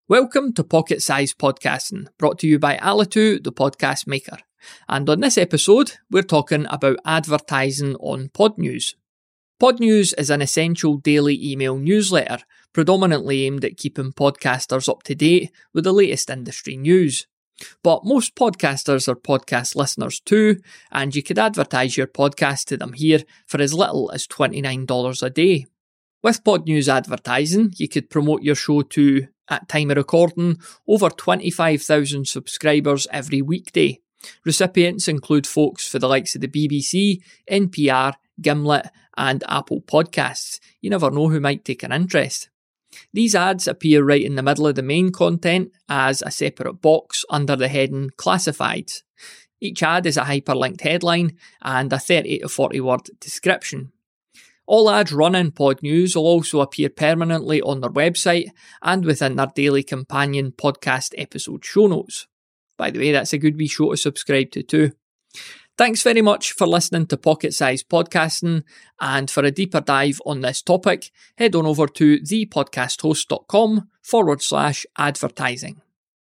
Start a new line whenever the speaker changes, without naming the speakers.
Welcome to Pocket Size Podcasting, brought to you by Alitu, the podcast maker. And on this episode, we're talking about advertising on Podnews. Podnews is an essential daily email newsletter, predominantly aimed at keeping podcasters up to date with the latest industry news. But most podcasters are podcast listeners too, and you could advertise your podcast to them here for as little as $29 a day. With Podnews advertising, you could promote your show to, at time of recording, over 25,000 subscribers every weekday. Recipients include folks for the likes of the BBC, NPR, Gimlet, and Apple Podcasts. You never know who might take an interest. These ads appear right in the middle of the main content as a separate box under the heading Classifieds. Each ad is a hyperlinked headline and a 30 to 40 word description. All ads run in Podnews will also appear permanently on their website and within their daily companion podcast episode show notes. By the way, that's a good wee show to subscribe to too. Thanks very much for listening to Pocket Size Podcasting, and for a deeper dive on this topic, head on over to thepodcasthost.com/advertising.